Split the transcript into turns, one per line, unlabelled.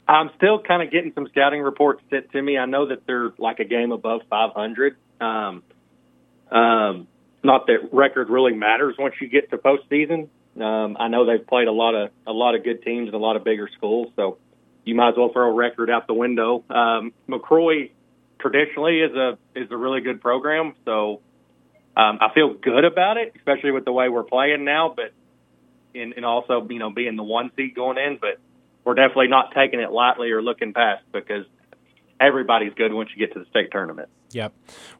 I'm still kind of getting some scouting reports sent to me. I know that they're like a game above 500. Not that record really matters once you get to postseason. I know they've played a lot of good teams and a lot of bigger schools, so you might as well throw a record out the window. McCroy traditionally is a really good program, so I feel good about it, especially with the way we're playing now. But and also being the 1 seed going in, but we're definitely not taking it lightly or looking past because everybody's good once you get to the state tournament.
Yep.